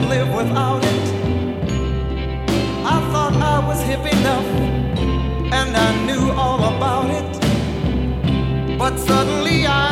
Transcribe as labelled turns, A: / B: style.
A: couldn't live without it. I thought I was hip enough and I knew all about it. But suddenly I